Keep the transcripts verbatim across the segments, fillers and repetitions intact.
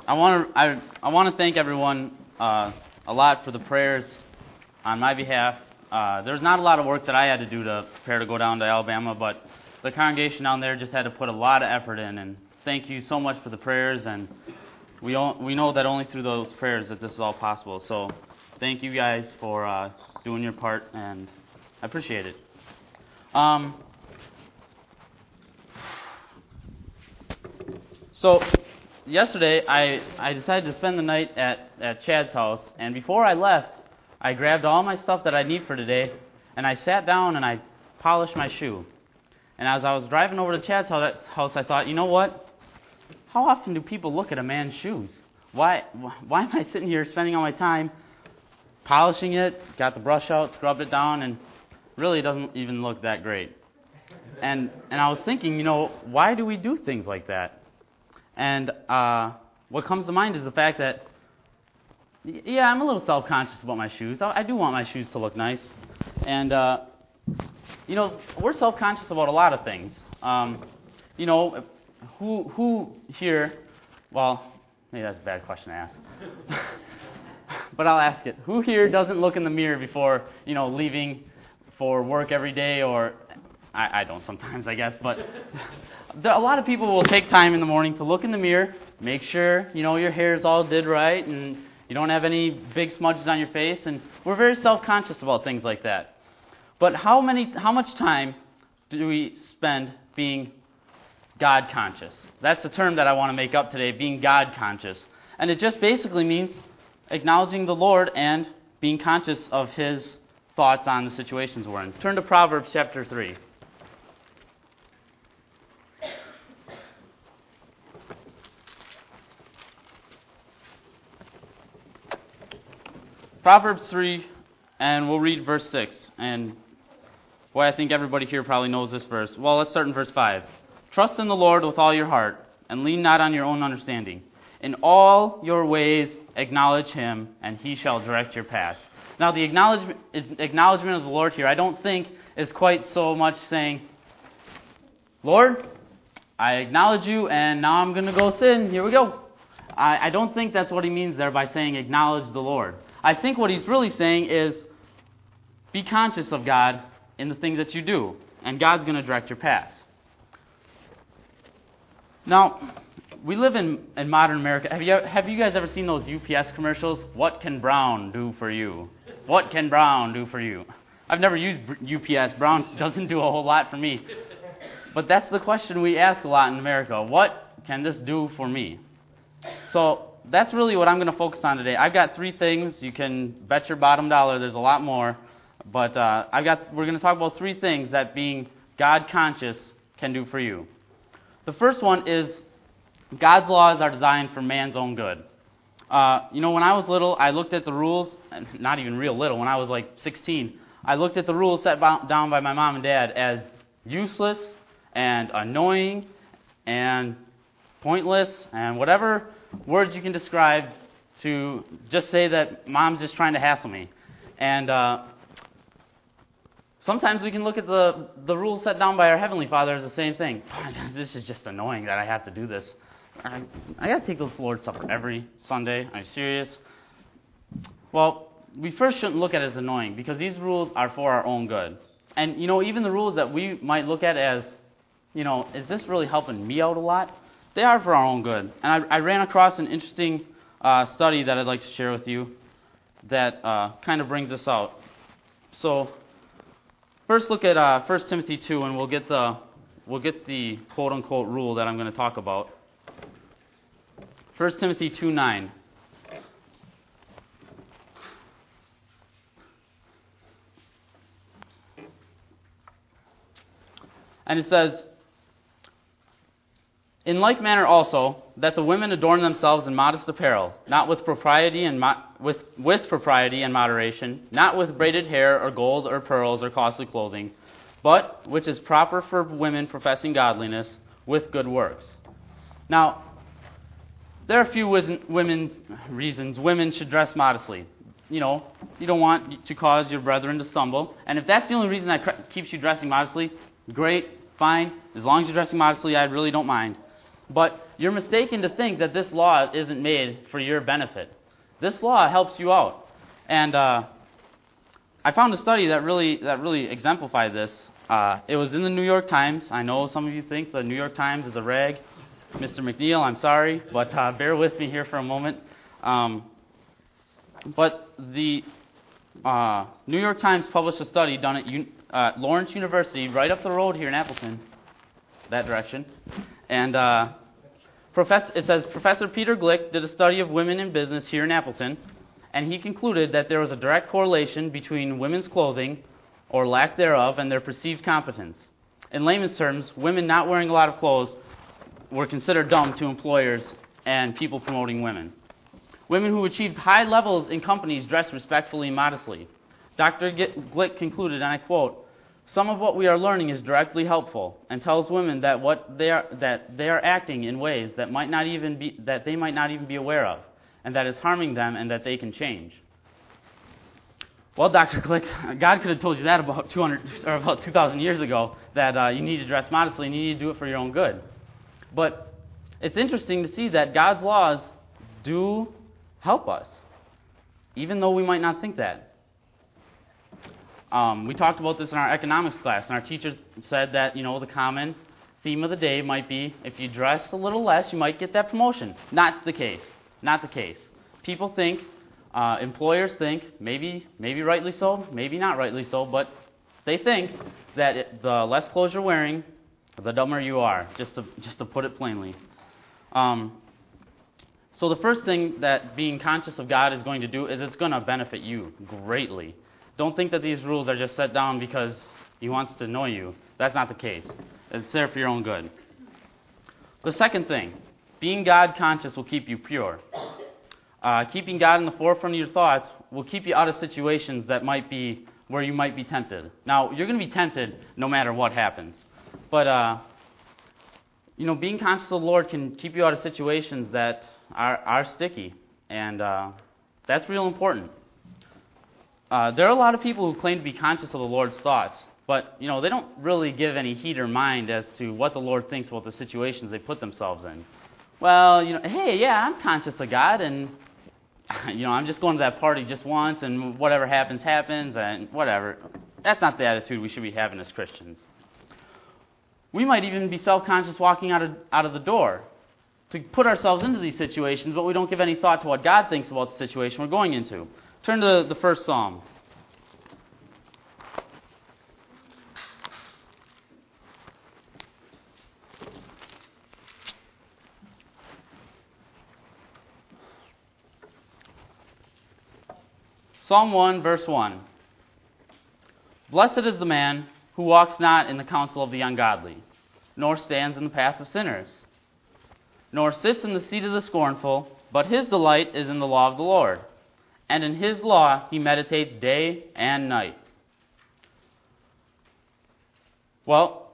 I want to I, I want to thank everyone uh, a lot for the prayers on my behalf. Uh, there's not a lot of work that I had to do to prepare to go down to Alabama, but the congregation down there just had to put a lot of effort in. And thank you so much for the prayers. And we all, we know that only through those prayers that this is all possible. So thank you guys for uh, doing your part, and I appreciate it. Um. So. Yesterday, I, I decided to spend the night at, at Chad's house, and before I left, I grabbed all my stuff that I need for today, and I sat down and I polished my shoe. And as I was driving over to Chad's house, I thought, you know what? How often do people look at a man's shoes? Why, why am I sitting here spending all my time polishing it, got the brush out, scrubbed it down, and really it doesn't even look that great. And, and I was thinking, you know, why do we do things like that? And uh, what comes to mind is the fact that, yeah, I'm a little self-conscious about my shoes. I, I do want my shoes to look nice. And, uh, you know, we're self-conscious about a lot of things. Um, you know, who who here, well, maybe that's a bad question to ask. But I'll ask it. Who here doesn't look in the mirror before, you know, leaving for work every day? Or, I, I don't sometimes, I guess, but... A lot of people will take time in the morning to look in the mirror, make sure, you know, your hair is all did right and you don't have any big smudges on your face, and we're very self-conscious about things like that. But how many, how much time do we spend being God-conscious? That's the term that I want to make up today, being God-conscious. And it just basically means acknowledging the Lord and being conscious of His thoughts on the situations we're in. Turn to Proverbs chapter three. Proverbs three, and we'll read verse six. And, boy, I think everybody here probably knows this verse. Well, let's start in verse five. Trust in the Lord with all your heart, and lean not on your own understanding. In all your ways acknowledge Him, and He shall direct your paths. Now, the acknowledgement, acknowledgement of the Lord here, I don't think is quite so much saying, Lord, I acknowledge you, and now I'm going to go sin. Here we go. I, I don't think that's what He means there by saying acknowledge the Lord. I think what he's really saying is be conscious of God in the things that you do, and God's going to direct your paths. Now, we live in, in modern America. Have you, have you guys ever seen those U P S commercials? What can Brown do for you? What can Brown do for you? I've never used U P S. Brown doesn't do a whole lot for me. But that's the question we ask a lot in America. What can this do for me? So, that's really what I'm going to focus on today. I've got three things. You can bet your bottom dollar there's a lot more. But uh, I've got. we're going to talk about three things that being God-conscious can do for you. The first one is God's laws are designed for man's own good. Uh, you know, when I was little, I looked at the rules, not even real little, when I was like sixteen, I looked at the rules set down by my mom and dad as useless and annoying and pointless and whatever words you can describe to just say that Mom's just trying to hassle me. And uh, sometimes we can look at the, the rules set down by our Heavenly Father as the same thing. This is just annoying that I have to do this. I, I got to take this Lord's Supper every Sunday. Are you serious? Well, we first shouldn't look at it as annoying because these rules are for our own good. And, you know, even the rules that we might look at as, you know, is this really helping me out a lot? They are for our own good. And I, I ran across an interesting uh, study that I'd like to share with you that uh, kind of brings this out. So, first look at uh, First Timothy two, and we'll get the we'll get the quote unquote rule that I'm going to talk about. First Timothy two nine. And it says, in like manner also, that the women adorn themselves in modest apparel, not with propriety and mo- with with propriety and moderation, not with braided hair or gold or pearls or costly clothing, but which is proper for women professing godliness with good works. Now, there are a few women's reasons women should dress modestly. You know, you don't want to cause your brethren to stumble, and if that's the only reason that keeps you dressing modestly, great, fine. As long as you're dressing modestly, I really don't mind. But you're mistaken to think that this law isn't made for your benefit. This law helps you out. And uh, I found a study that really that really exemplified this. Uh, it was in the New York Times. I know some of you think the New York Times is a rag. Mister McNeil, I'm sorry, but uh, bear with me here for a moment. Um, but the uh, New York Times published a study done at Un- uh, Lawrence University, right up the road here in Appleton, that direction. And uh, professor, it says, Professor Peter Glick did a study of women in business here in Appleton, and he concluded that there was a direct correlation between women's clothing, or lack thereof, and their perceived competence. In layman's terms, women not wearing a lot of clothes were considered dumb to employers and people promoting women. Women who achieved high levels in companies dressed respectfully and modestly. Doctor Glick concluded, and I quote, "Some of what we are learning is directly helpful and tells women that what they are that they are acting in ways that might not even be that they might not even be aware of, and that is harming them and that they can change." Well, Doctor Glick, God could have told you that about two hundred or about two thousand years ago, that uh, you need to dress modestly and you need to do it for your own good. But it's interesting to see that God's laws do help us, even though we might not think that. Um, we talked about this in our economics class, and our teacher said that, you know, the common theme of the day might be, if you dress a little less, you might get that promotion. Not the case. Not the case. People think, uh, employers think, maybe maybe rightly so, maybe not rightly so, but they think that it, the less clothes you're wearing, the dumber you are, just to just to put it plainly. Um, so the first thing that being conscious of God is going to do is it's going to benefit you greatly. Don't think that these rules are just set down because He wants to annoy you. That's not the case. It's there for your own good. The second thing, being God conscious will keep you pure. Uh, keeping God in the forefront of your thoughts will keep you out of situations that might be where you might be tempted. Now, you're going to be tempted no matter what happens. But, uh, you know, being conscious of the Lord can keep you out of situations that are, are sticky. And uh, that's real important. Uh, there are a lot of people who claim to be conscious of the Lord's thoughts. But, you know, they don't really give any heed or mind as to what the Lord thinks about the situations they put themselves in. Well, you know, hey, yeah, I'm conscious of God, and, you know, I'm just going to that party just once, and whatever happens, happens, and whatever. That's not the attitude we should be having as Christians. We might even be self-conscious walking out of, out of the door to put ourselves into these situations, but we don't give any thought to what God thinks about the situation we're going into. Turn to the first Psalm. Psalm one, verse one. Blessed is the man who walks not in the counsel of the ungodly, nor stands in the path of sinners, nor sits in the seat of the scornful, but his delight is in the law of the Lord, and in his law he meditates day and night. Well,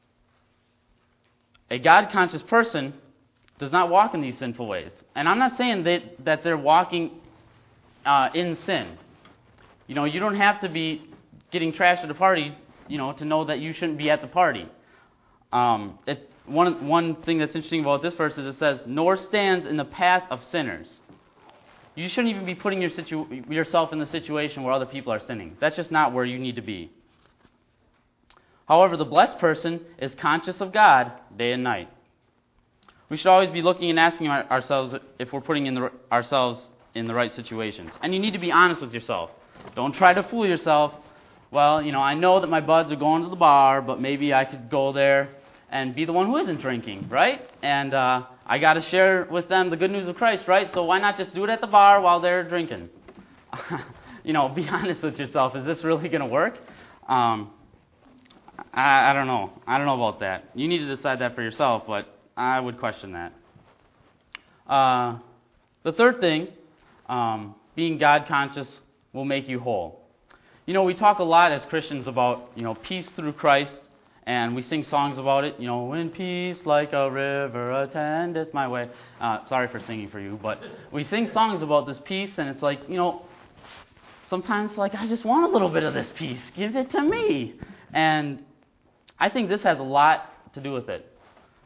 a God-conscious person does not walk in these sinful ways. And I'm not saying that, that they're walking uh, in sin. You know, you don't have to be getting trashed at a party, you know, to know that you shouldn't be at the party. Um, it, one, one thing that's interesting about this verse is it says, nor stands in the path of sinners. You shouldn't even be putting your situ- yourself in the situation where other people are sinning. That's just not where you need to be. However, the blessed person is conscious of God day and night. We should always be looking and asking ourselves if we're putting in the, ourselves in the right situations. And you need to be honest with yourself. Don't try to fool yourself. Well, you know, I know that my buds are going to the bar, but maybe I could go there and be the one who isn't drinking, right? And uh, I got to share with them the good news of Christ, right? So why not just do it at the bar while they're drinking? You know, be honest with yourself. Is this really going to work? Um, I, I don't know. I don't know about that. You need to decide that for yourself, but I would question that. Uh, the third thing, um, being God-conscious will make you whole. You know, we talk a lot as Christians about, you know, peace through Christ, and we sing songs about it. You know, when peace like a river attendeth my way. Uh, sorry for singing for you, but we sing songs about this peace, and it's like, you know, sometimes like, I just want a little bit of this peace. Give it to me. And I think this has a lot to do with it.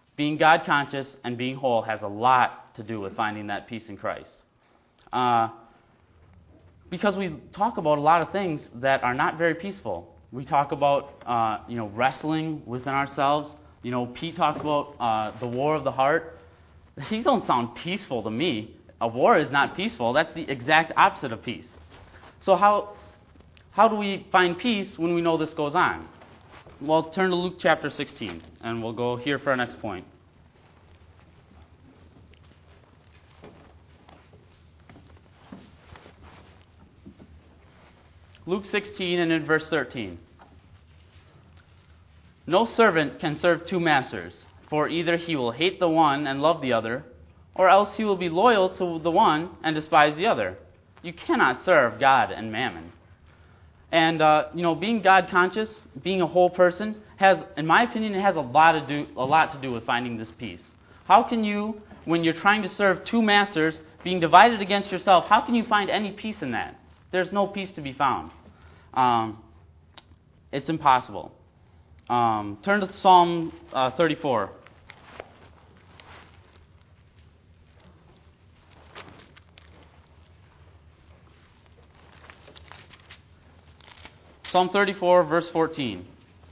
being God conscious and being whole has a lot to do with finding that peace in Christ. Uh, because we talk about a lot of things that are not very peaceful. We talk about uh, you know wrestling within ourselves. You know, Pete talks about uh, the war of the heart. These don't sound peaceful to me. A war is not peaceful. That's the exact opposite of peace. So how how do we find peace when we know this goes on? Well, turn to Luke chapter sixteen, and we'll go here for our next point. Luke sixteen and in verse thirteen. No servant can serve two masters, for either he will hate the one and love the other, or else he will be loyal to the one and despise the other. You cannot serve God and mammon. And, uh, you know, being God-conscious, being a whole person, has, in my opinion, it has a lot, to do, a lot to do with finding this peace. How can you, when you're trying to serve two masters, being divided against yourself, how can you find any peace in that? There's no peace to be found. Um, it's impossible. Um, turn to Psalm uh, thirty-four. Psalm thirty-four, verse fourteen.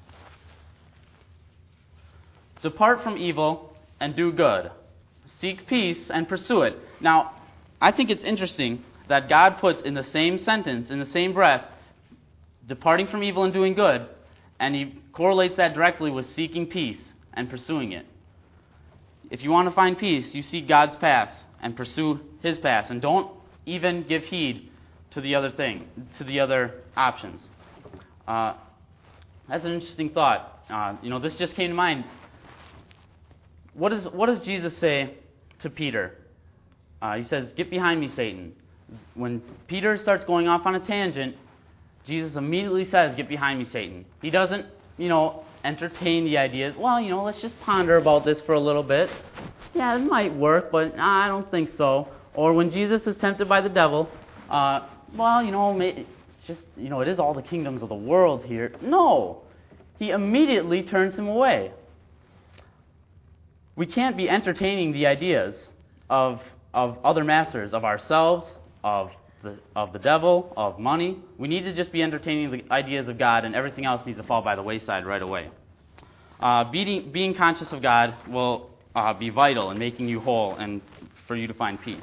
Depart from evil and do good. Seek peace and pursue it. Now, I think it's interesting that God puts in the same sentence, in the same breath, departing from evil and doing good, and he correlates that directly with seeking peace and pursuing it. If you want to find peace, you seek God's path and pursue his path, and don't even give heed to the other thing, to the other options. Uh, that's an interesting thought. Uh, you know, this just came to mind. What, is, what does Jesus say to Peter? Uh, he says, "Get behind me, Satan." When Peter starts going off on a tangent, Jesus immediately says, "Get behind me, Satan." He doesn't, you know, entertain the ideas. Well, you know, let's just ponder about this for a little bit. Yeah, it might work, but nah, I don't think so. Or when Jesus is tempted by the devil, uh, well, you know, it's just, you know, it is all the kingdoms of the world here. No, he immediately turns him away. We can't be entertaining the ideas of of other masters, of ourselves, of the, of the devil, of money. We need to just be entertaining the ideas of God, and everything else needs to fall by the wayside right away. Uh, being, being conscious of God will uh, be vital in making you whole and for you to find peace.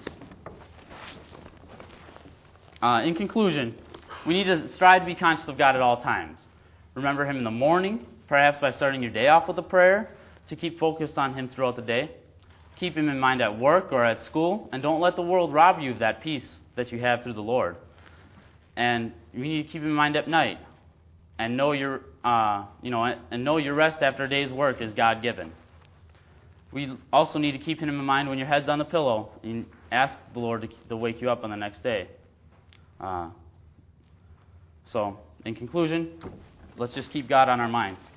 Uh, in conclusion, we need to strive to be conscious of God at all times. Remember Him in the morning, perhaps by starting your day off with a prayer, to keep focused on Him throughout the day. Keep Him in mind at work or at school, and don't let the world rob you of that peace that you have through the Lord. And you need to keep Him in mind at night, and know your, uh, you know, and know your rest after a day's work is God-given. We also need to keep Him in mind when your head's on the pillow, and ask the Lord to, to wake you up on the next day. Uh, so, in conclusion, let's just keep God on our minds.